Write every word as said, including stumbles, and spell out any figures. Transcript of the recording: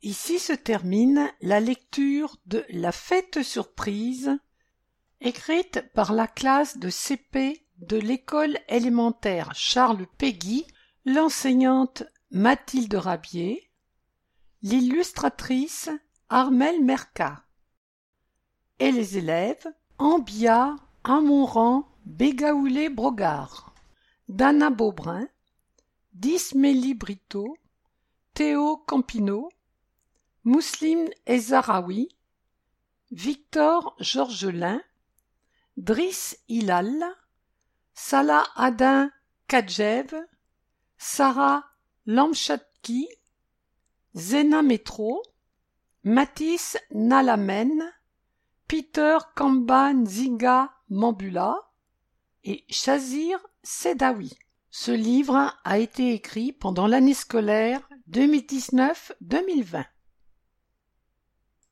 Ici se termine la lecture de La fête surprise, écrite par la classe de C P de l'école élémentaire Charles Péguy, l'enseignante Mathilde Rabier, l'illustratrice Armelle Mercat, et les élèves Ambia, Amonran, Bégaoulé-Brogard, Dana Beaubrun, Dismélie Brito, Théo Campineau, Mousseline Ezaraoui, Victor Georgelin, Driss Hilal, Salah Adin Kadjev, Sarah Lamchatki, Zena Metro, Mathis Nalamen, Peter Kamba Nziga Mambula et Chazir Sedawi. Ce livre a été écrit pendant l'année scolaire deux mille dix-neuf deux mille vingt.